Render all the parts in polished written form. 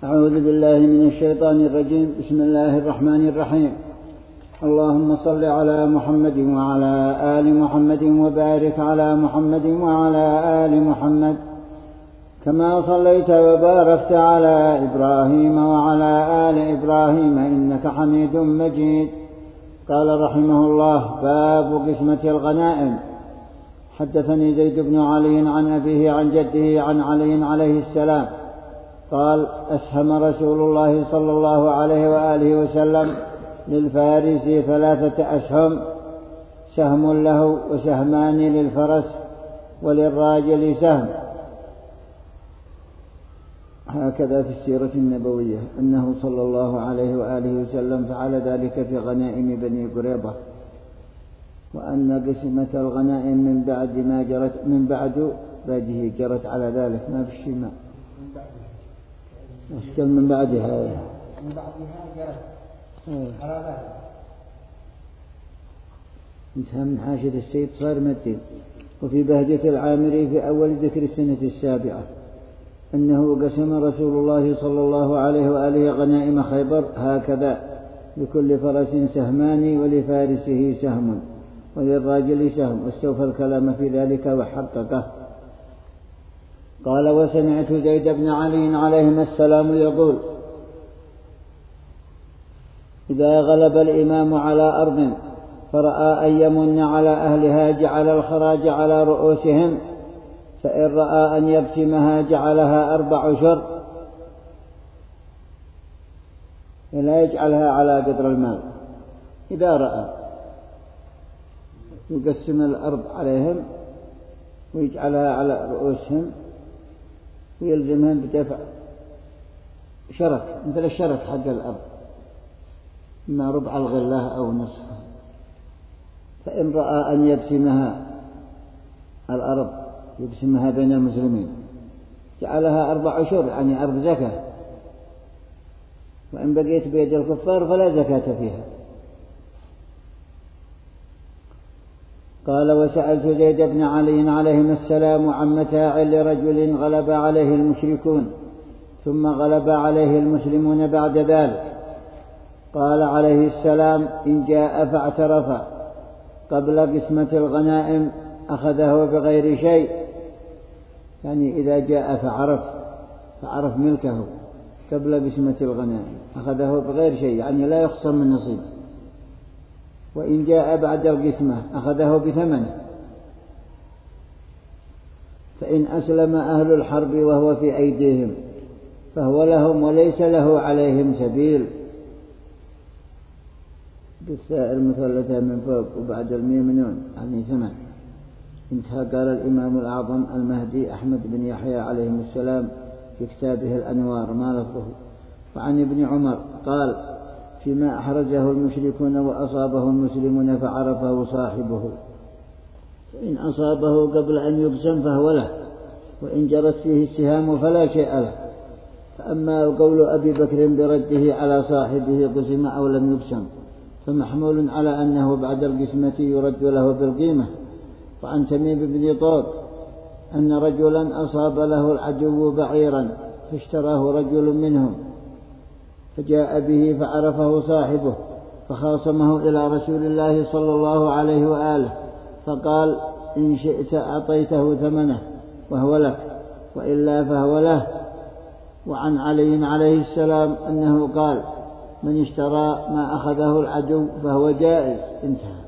أعوذ بالله من الشيطان الرجيم. بسم الله الرحمن الرحيم. اللهم صل على محمد وعلى آل محمد وبارك على محمد وعلى آل محمد كما صليت وباركت على إبراهيم وعلى آل إبراهيم إنك حميد مجيد. قال رحمه الله: باب قسمة الغنائم. حدثني زيد بن علي عن أبيه عن جده عن علي عليه السلام قال: أسهم رسول الله صلى الله عليه وآله وسلم للفارس 3 أسهم، سهم له وسهمان للفرس وللراجل سهم. هكذا في السيرة النبوية أنه صلى الله عليه وآله وسلم فعل ذلك في غنائم بني قريظة، وأن قسمة الغنائم من بعد جرت على ذلك، ما في شيء أشكال من بعدها جرت على ذلك. انتهى من حاشد السيد صار متين. وفي بهجة العامري في أول ذكر السنة 7 أنه قسم رسول الله صلى الله عليه وآله غنائم خيبر هكذا: لكل فرس سهمان ولفارسه سهم وللراجل سهم، واستوفى الكلام في ذلك وحققه. قال: وسمعت زيد بن علي عليهما السلام يقول: إذا غلب الإمام على أرض فرأى أن يمن على أهلها جعل الخراج على رؤوسهم، فإن رأى أن يقسمها جعلها 4 أشر، لا يجعلها على قدر المال. إذا رأى يقسم الأرض عليهم ويجعلها على رؤوسهم ويلزمهم بدفع شرك مثل الشرك حق الأرض، إما ربع الغلة أو نصفها. فإن رأى أن يقسمها الأرض يقسمها بين المسلمين جعلها 4 أشر، يعني أرض زكاة، وإن بقيت بيد الكفار فلا زكاة فيها. قال: وسألت زيد بن علي عليهما السلام عن متاع لرجل غلب عليه المشركون ثم غلب عليه المسلمون بعد ذلك. قال عليه السلام: إن جاء فاعترف قبل قسمة الغنائم أخذه بغير شيء، يعني إذا جاء فعرف ملكه قبل قسمة الغنائم أخذه بغير شيء، يعني لا يخصم من نصيب. وإن جاء بعد القسمة أخذه بثمنه. فإن أسلم أهل الحرب وهو في أيديهم فهو لهم وليس له عليهم سبيل. بالثاء المثلثة من فوق وبعد الميم نون، يعني 8. انتهى. قال الإمام الأعظم المهدي أحمد بن يحيى عليه السلام في كتابه الأنوار ما لفظه. وعن ابن عمر قال: فيما أحرزه المشركون وأصابه المسلمون فعرفه صاحبه، فإن أصابه قبل أن يقسم فهو له، وإن جرت فيه السهام فلا شيء له. فأما قول أبي بكر برده على صاحبه قسم أو لم يقسم فمحمول على أنه بعد القسمة يرد له بالقيمة. وعن تميم بن طوق أن رجلا أصاب له العدو بعيرا فاشتراه رجل منهم فجاء به فعرفه صاحبه فخاصمه إلى رسول الله صلى الله عليه وآله، فقال: إن شئت أعطيته ثمنه وهو لك، وإلا فهو له. وعن علي عليه السلام أنه قال: من اشترى ما أخذه العدو فهو جائز. انتهى.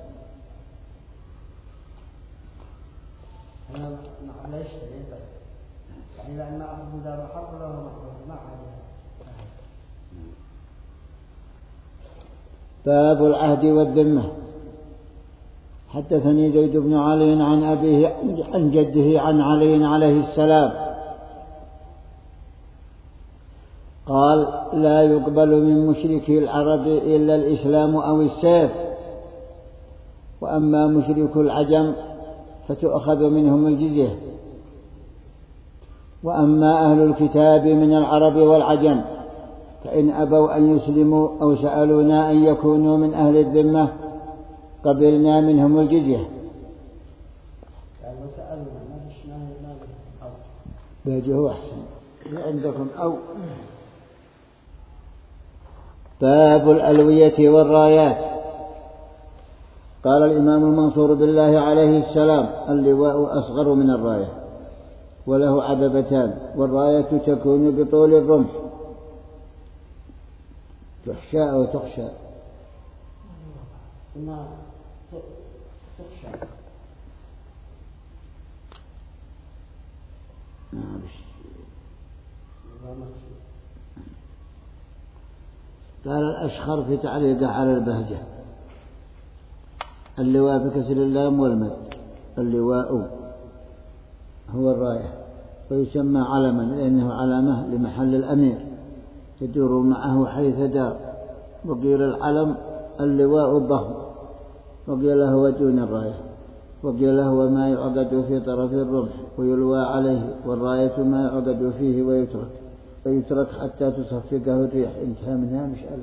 باب العهد والذمة. حدثني زيد بن علي عن أبيه عن جده عن علي عليه السلام قال: لا يقبل من مشركي العرب إلا الإسلام أو السيف، وأما مشرك العجم فتؤخذ منهم الجزية. وأما أهل الكتاب من العرب والعجم فإن أبوا أن يسلموا أو سألونا أن يكونوا من أهل الذمة قبلنا منهم الجزية. باجه أحسن عندكم أو باب الألوية والرايات. قال الإمام المنصور بالله عليه السلام: اللواء أصغر من الراية وله عببتان، والراية تكون بطول الرمح تحشى أو تخشى. قال الأشخر في تعليقه على البهجة: اللواء بكسر اللام والمد. اللواء هو الراية، ويسمى علما لأنه علامة لمحل الأمير تدور معه حيث دار. وقيل العلم اللواء الضخم، وقيل هو دون الراية، وقيل هو ما يعقد في طرف الرمح ويلوى عليه، والراية ما يعقد فيه ويترك حتى تصفقه الريح. انتهى منها مشألة.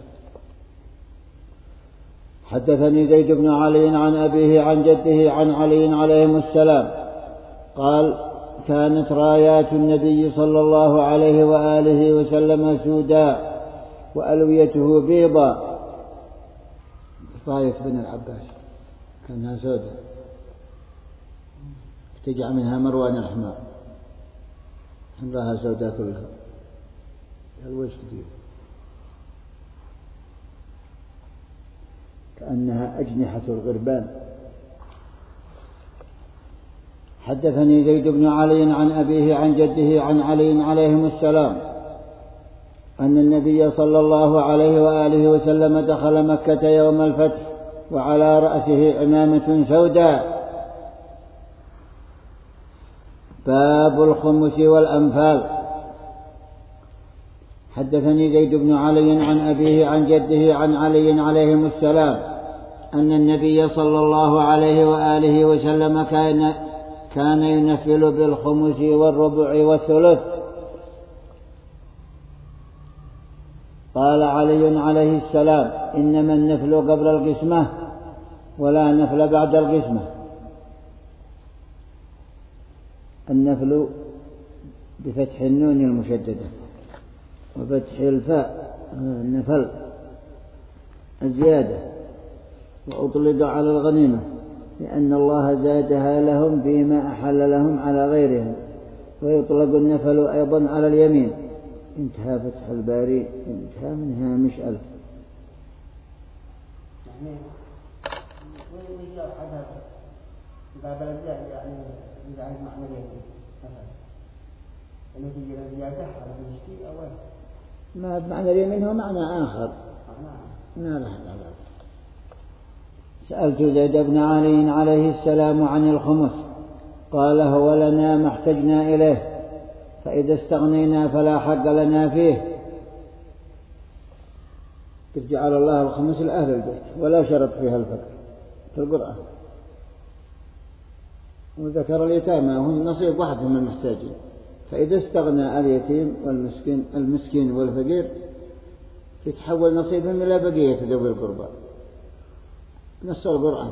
حدثني زيد بن علي عن أبيه عن جده عن علي عليهم السلام قال: كانت رايات النبي صلى الله عليه وآله وسلم سوداء وألويته بيضاء. راية بن العباس كانها سوداء، ارتجع منها مروان الحمار، امرأها سوداء كلها، الوجه كثير كأنها أجنحة الغربان. حدثني زيد بن علي عن أبيه عن جده عن علي عليهم السلام أن النبي صلى الله عليه وآله وسلم دخل مكة يوم الفتح وعلى رأسه عمامة سوداء. باب الخمس والأنفال. حدثني زيد بن علي عن أبيه عن جده عن علي عليهم السلام أن النبي صلى الله عليه وآله وسلم كان ينفل بالخمس والربع والثلث. قال علي عليه السلام: إنما النفل قبل القسمة ولا نفل بعد القسمة. النفل بفتح النون المشددة وفتح الفاء النفل الزيادة، وأطلق على الغنيمة لأن الله زادها لهم فيما أحل لهم على غيرهم، ويطلق النفل أيضا على اليمين. انتهى فتح الباري، انتهى منها مشألة. يعني ويجي أحدها باب الأجزاء، يعني إذا عند معنى اليمين مثلا إنه تجي الزيادة على بيشتي أو ما بمعنى اليمين هو معنى آخر. ما له علاقة. سألت زيد بن علي عليه السلام عن الخمس، قال: هو لنا ما احتجنا إليه، فإذا استغنينا فلا حق لنا فيه. قد جعل الله الخمس لأهل البيت ولا شرط فيها الفقر في القرآن، وذكر اليتامى هم نصيب واحد من المحتاجين. فإذا استغنى اليتيم المسكين والفقير يتحول نصيبهم إلى بقية ذوي القربى، نص القرآن.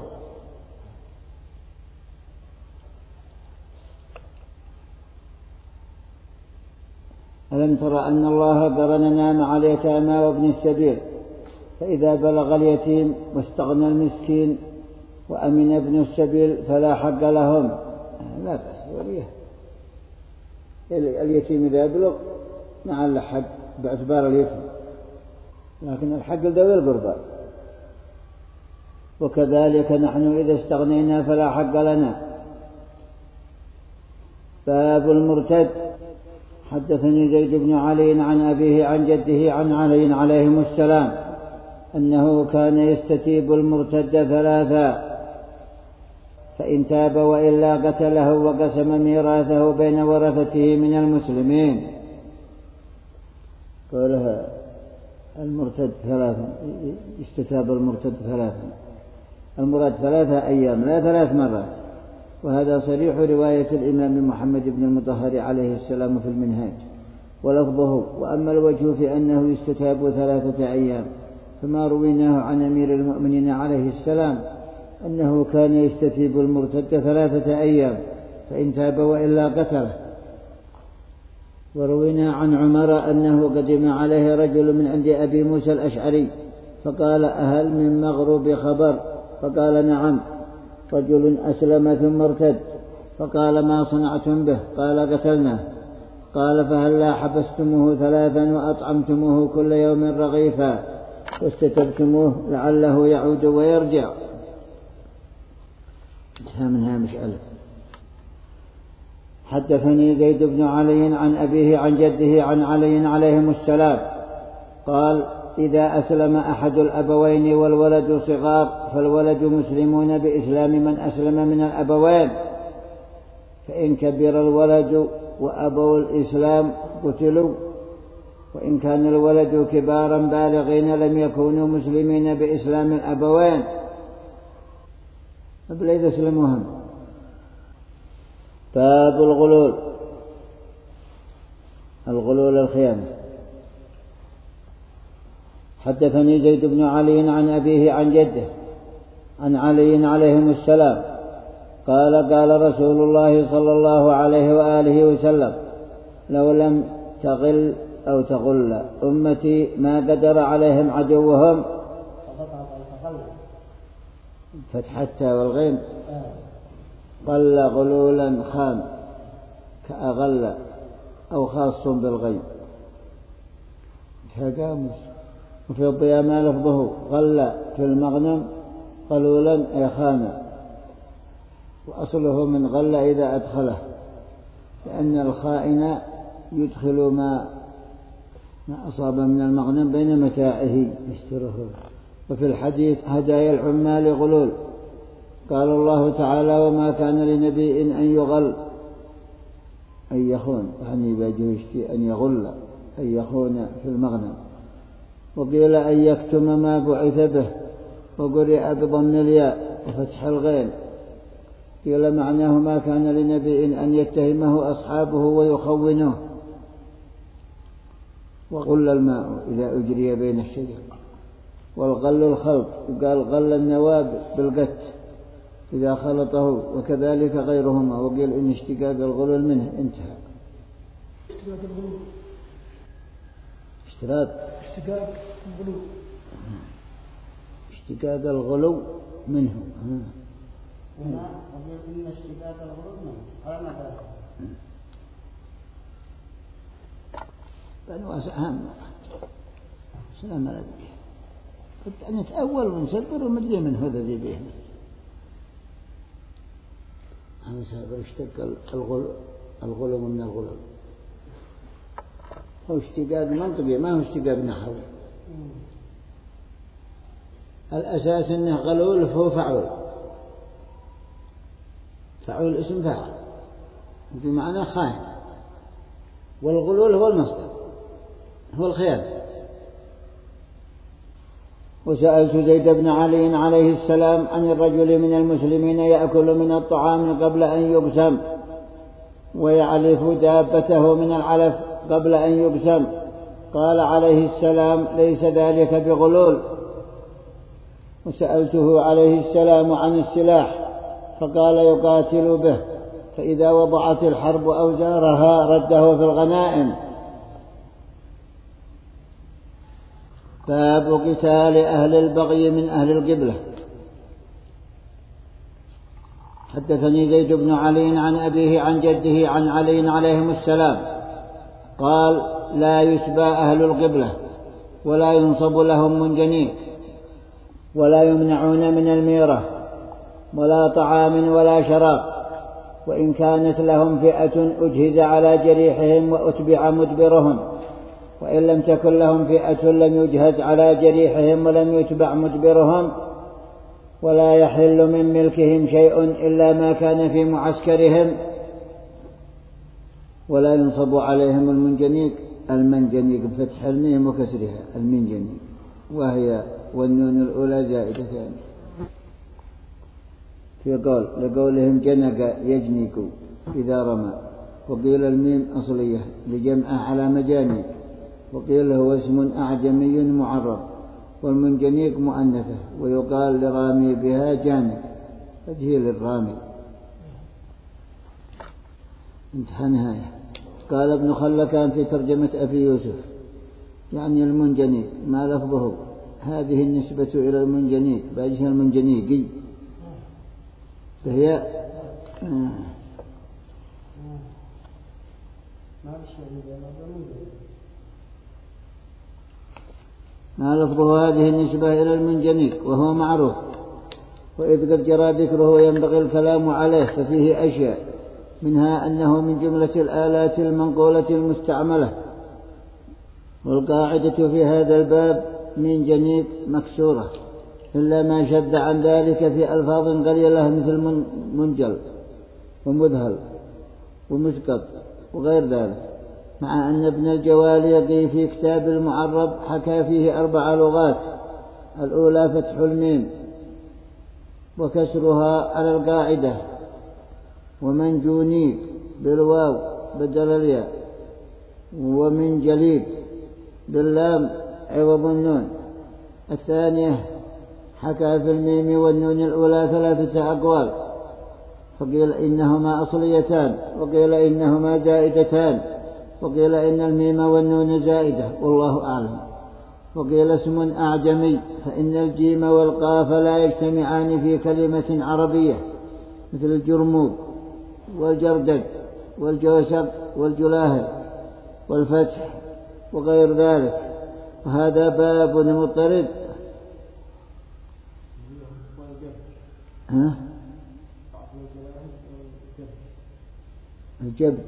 ألم ترى أن الله قرننا مع اليتامى وابن السبيل، فإذا بلغ اليتيم واستغنى المسكين وأمن ابن السبيل فلا حق لهم. لا بأس وليه اليتيم إذا يبلغ مع الحق باعتبار اليتيم، لكن الحق لذوي القربى. وكذلك نحن إذا استغنينا فلا حق لنا. باب المرتد. حدثني زيد بن علي عن أبيه عن جده عن علي عليهم السلام أنه كان يستتيب المرتد ثلاثا، فإن تاب وإلا قتله وقسم ميراثه بين ورثته من المسلمين. قالها المرتد ثلاثا، استتاب المرتد ثلاثا، المراد 3 أيام لا 3 مرات. وهذا صريح رواية الإمام محمد بن المطهر عليه السلام في المنهاج ولفظه. وأما الوجه في أنه يستتاب 3 أيام فما رويناه عن أمير المؤمنين عليه السلام أنه كان يستتيب المرتد 3 أيام، فإن تاب وإلا قتله. وروينا عن عمر أنه قدم عليه رجل من عند أبي موسى الأشعري فقال أهل من مغرب خبر؟ فقال نعم، رجل أسلم ثم ارتد. فقال ما صنعتم به؟ قال قتلناه. قال فهلا حبستموه 3 وأطعمتموه كل يوم رغيفا واستتبتموه لعله يعود ويرجع؟ منها مشألة. حدثني زيد بن علي عن أبيه عن جده عن علي عليهم السلام قال إذا أسلم أحد الأبوين والولد صغار فالولد مسلمون بإسلام من أسلم من الأبوين، فإن كبر الولد وأبوا الإسلام قتلوا، وإن كان الولد كبارا بالغين لم يكونوا مسلمين بإسلام الأبوين فبليد أسلموهم. باب الغلول الخيانة. حدثني زيد بن علي عن أبيه عن جده عن علي عليهم السلام قال قال رسول الله صلى الله عليه وآله وسلم لو لم تغل أو تغل أمتي ما قدر عليهم عدوهم فتحتها والغين قل غلولا خان كأغل أو خاص بالغيب كقاموس. وفي الضياء ما لفظه غل في المغنم قلولا أي خانا، وأصله من غل إذا أدخله، لأن الخائن يدخل ما أصاب من المغنم بين متاعه يشتره. وفي الحديث هدايا العمال غلول. قال الله تعالى وما كان لنبي أن يغل أن يخون، يعني بجوشتي أن يغل أن يخون في المغنم. وقيل أن يكتم ما بعث به، وقرئ بضم الياء وفتح الغين. قيل معناه ما كان لنبي أن يتهمه أصحابه ويخونوه. وغل الماء إذا أجري بين الشجر. والغل الخلط، قال غل النواب بالقت إذا خلطه، وكذلك غيرهما. وقيل إن اشتقاق الغلول منه انتهى. اشتقاق الغلو منه. هنا وقيل إن اشتقاق الغلو منه هذا ما ثلاثة بأنه أهم سلام على ذلك. قلت أن نتأول ونسبر ومدري من هذا ذي بيهنا. أنا سابر اشتق الغلو من الغلو، هو اشتقاق منطقي ما هو اشتقاق نحوي. الأساس أنه غلول فهو فعول اسم فاعل بمعنى خائن، والغلول هو المصدر هو الخيانة. وسألت زيد بن علي عليه السلام عن الرجل من المسلمين يأكل من الطعام قبل أن يقسم ويعلف دابته من العلف قبل أن يقسم. قال عليه السلام ليس ذلك بغلول. وسألته عليه السلام عن السلاح فقال يقاتل به، فإذا وضعت الحرب أوزارها رده في الغنائم. باب قتال أهل البغي من أهل القبلة. حدثني زيد بن علي عن أبيه عن جده عن علي عليهم السلام قال لا يسبى أهل القبلة ولا ينصب لهم منجنيق ولا يمنعون من الميرة ولا طعام ولا شراب، وإن كانت لهم فئة أجهز على جريحهم وأتبع مدبرهم، وإن لم تكن لهم فئة لم يجهز على جريحهم ولم يتبع مدبرهم. ولا يحل من ملكهم شيء إلا ما كان في معسكرهم. ولا ينصب عليهم المنجنيق بفتح الميم وكسرها المنجنيق، وهي والنون الأولى زائدتان في قول لقولهم جنق يجنق إذا رمى. وقيل الميم أصلية لجمعه على مجانيق. وقيل هو اسم أعجمي معرب، والمنجنيق مؤنثة ويقال لرامي بها جانب قد هي للرامي. انتهى نهاية. قال ابن خلكان في ترجمة أبي يوسف يعني المنجنيق ما لفظه، هذه النسبة إلى المنجنيق باجها المنجنيقي فهي ما لفظه هذه النسبة إلى المنجنيق وهو معروف، وإذ قد جرى ذكره ينبغي الكلام عليه، ففيه أشياء منها أنه من جملة الآلات المنقولة المستعملة، والقاعدة في هذا الباب من جنيق مكسورة إلا ما شد عن ذلك في ألفاظ قليلة مثل منجل ومذهل ومسقط وغير ذلك، مع أن ابن الجواليقي في كتاب المعرب حكى فيه 4 لغات، الأولى فتح الميم وكسرها على القاعدة، ومن جونيق بالواو بدل الياء، ومن جليد باللام عوض النون. الثانية حكى في الميم والنون الأولى 3 أقوال، فقيل إنهما أصليتان، وقيل إنهما زائدتان، وقيل إن الميم والنون زائدة والله أعلم، وقيل اسم أعجمي، فإن الجيم والقاف لا يجتمعان في كلمة عربية مثل الجرموب والجردد والجوسر والجلاهل والفتح وغير ذلك، وهذا باب مضطرد. الجبد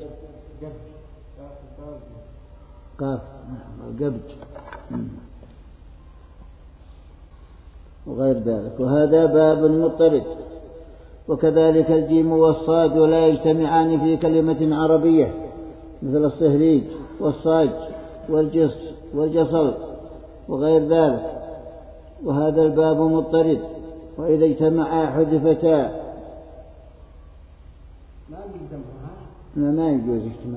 قاف الجبد وغير ذلك، وهذا باب مضطرد. وكذلك الجيم والصاد لا يجتمعان في كلمة عربية مثل الصهريج والصاج والجص والجصل وغير ذلك، وهذا الباب مضطرد. وإذا اجتمعا حذفتا ما يجوز اجتماع.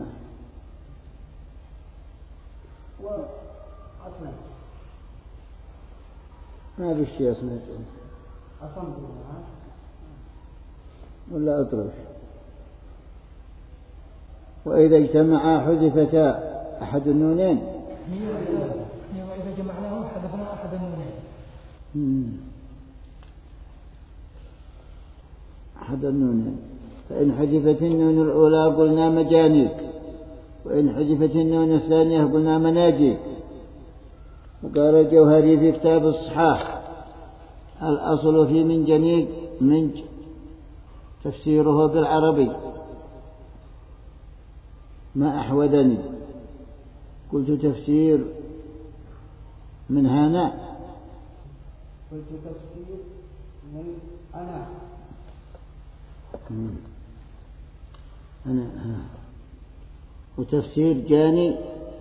ما بالشيء أصلا ولا أطرش. وإذا اجتمعا حذفتا أحد النونين، وإذا جمعناه حذفنا أحد النونين. أحد النونين، فإن حذفت النون الأولى قلنا مجانيق، وإن حذفت النون الثانية قلنا مناجيق. وقال الجوهري في كتاب الصحاح الأصل في منجنيق منج، تفسيره بالعربي ما أحوذني، قلت تفسير من هنا، قلت تفسير من أنا وتفسير جاني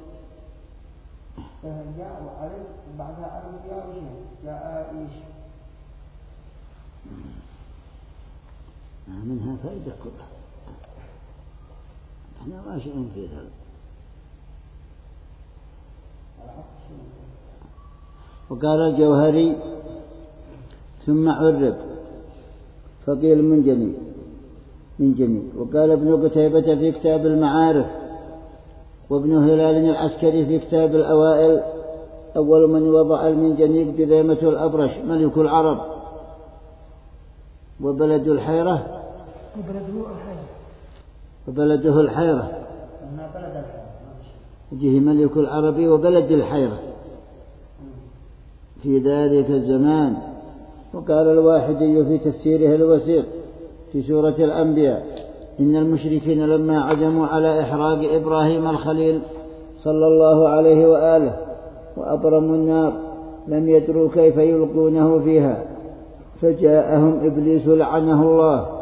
جاء وألف بعدها ألف ياء وشين جاء إيش منها فائدة كلها، احنا ماشيين في هذا. وقال الجوهري ثم عرب فقيل من جني. وقال ابن قتيبة في كتاب المعارف، وابن هلال العسكري في كتاب الأوائل أول من وضع المنجنيق جذيمة الأبرش ملك العرب، وبلده الحيرة يجيه ملك العرب وبلد الحيرة في ذلك الزمان. وقال الواحدي في تفسيره الوسيط في سورة الأنبياء إن المشركين لما عزموا على إحراق إبراهيم الخليل صلى الله عليه وآله وأبرموا النار لم يدروا كيف يلقونه فيها، فجاءهم إبليس لعنه الله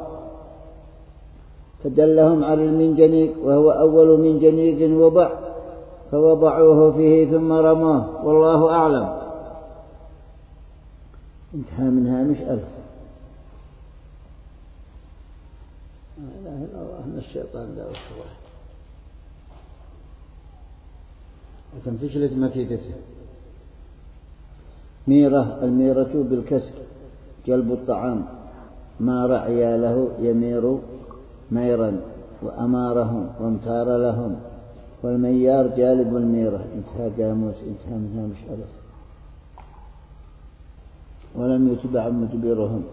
فدلهم على المنجنيق، وهو أول منجنيق وضع، فوضعوه فيه ثم رماه والله أعلم. انتهى منها مش 1000. لا إله إلا الله من الشيطان لا أصبح، لكن فشلت مكيدته. ميرة، الميرة بالكسر جلب الطعام، ما رعي له يمير ميرا، وأمارهم وامتار لهم والميار جالب الميرة، انتهى قاموس، انتهى منها مش ألف، ولم يتبع مجبرهم،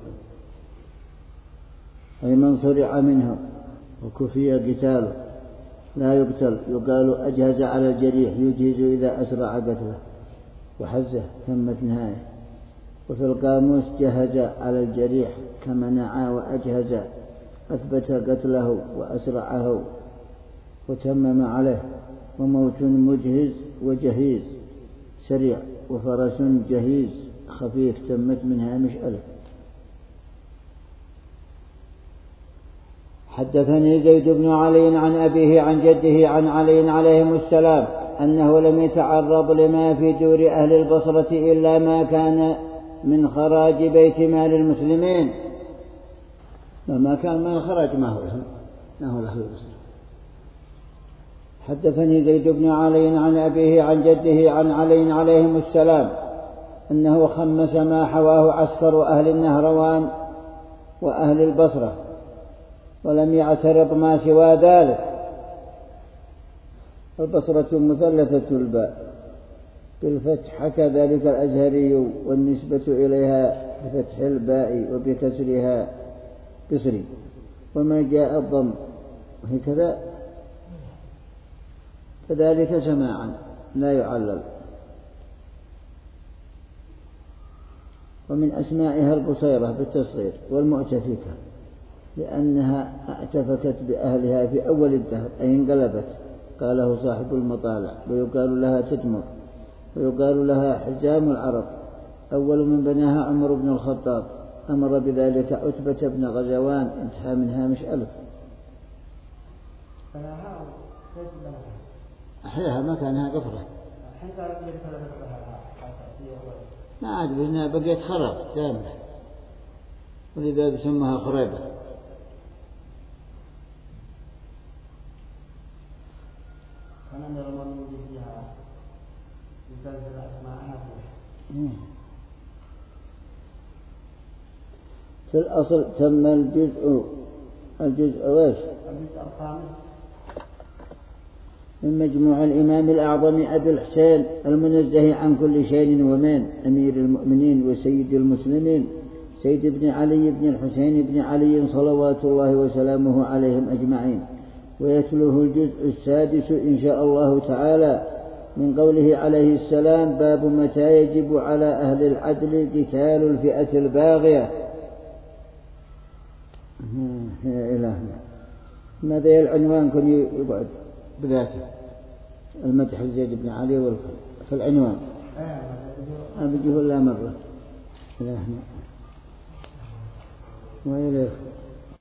أي من صرع منه وكفي قتاله لا يقتل، يقال أجهز على الجريح، يجهز إذا أسرع قتله، وحزه تمت نهاية. وفي القاموس جهز على الجريح كمنع وأجهز، أثبت قتله وأسرعه وتمم عليه. وموت مجهز وجهيز سريع، وفرس جهيز خفيف تمت منها مش ألف. حدثني زيد بن علي عن أبيه عن جده عن علي عليهم السلام أنه لم يتعرض لما في دور أهل البصرة إلا ما كان من خراج بيت مال المسلمين، وما كان من الخراج ما هو له البصرة. حدثني زيد بن علي عن أبيه عن جده عن علي عليهم السلام أنه خمس ما حواه عسكر أهل النهروان وأهل البصرة، ولم يعترض ما سوى ذلك. البصرة مثلثة الباء بالفتح، كذلك الأزهري والنسبة إليها بفتح الباء وبكسرها بصري، وما جاء الضم هكذا كذلك سماعا لا يعلل. ومن أسمائها البصيرة بالتصغير والمؤتفكة، لأنها اعتفكت بأهلها في أول الدهر أي انقلبت، قاله صاحب المطالع. ويقال لها تدمر، ويقال لها حجام العرب. أول من بناها عمر بن الخطاب، أمر بذلك عتبة بن غزوان، انتهى منها مش ألف. أحياها ما كانها قفرة، ما عاد بينها بقيت خراب كامل، ولذا بسمها خريبة. في الأصل تم الجزء ويش الخامس من مجموع الإمام الأعظم أبي الحسين المنزه عن كل شيء ومن أمير المؤمنين وسيد المسلمين سيد بن علي بن الحسين بن علي صلوات الله وسلامه عليهم أجمعين. ويتلوه الجزء السادس إن شاء الله تعالى من قوله عليه السلام: باب متى يجب على أهل العدل قتال الفئة الباغية. يا إلهنا، ماذا العنوان كن يقعد بذاته المدح زيد بن علي والكل في العنوان أبجه لا مرة. إلهنا وإليه.